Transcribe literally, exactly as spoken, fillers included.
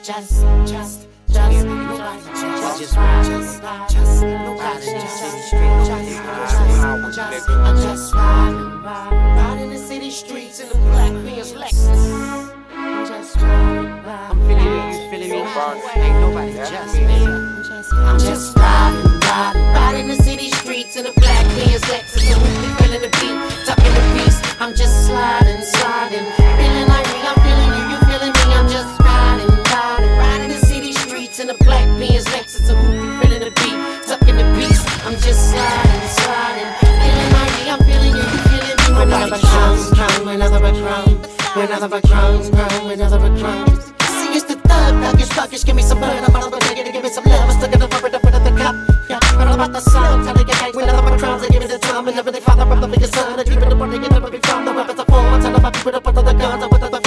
just, just, just, nobody just, just, just, just, nobody just, just, I'm just riding, riding, riding in the city streets in the black Benz Lexus. I'm just riding, riding, I'm feeling you, you feeling me? Ain't nobody just, I'm just riding, riding, riding in the city streets in the black Benz Lexus. I'm really feeling the beat, tucking the beats. I'm just sliding, sliding, feeling like me, I'm feeling you, you feeling me. I'm just riding, riding, riding the city streets in the black Benz Lexus. I'm really feeling the beat, tucking the beats. I'm just sliding, sliding, feeling like me, I'm feeling you, you feeling me. Another crown, crown, another crown, another crown, crown, another crown. See, it's the thug, thuggish, thuggish. Give me some blood, I'm out of the nigga to give me some love. I'm stuck in the rubber, up with the cup. Yeah, but all about the sound, tell the gang, when another crowns, I give it the time. And never they father, I'm loving your son. I dream in the morning, you never be found. The weapons are full, I tell them I keep it up under the guns. I with the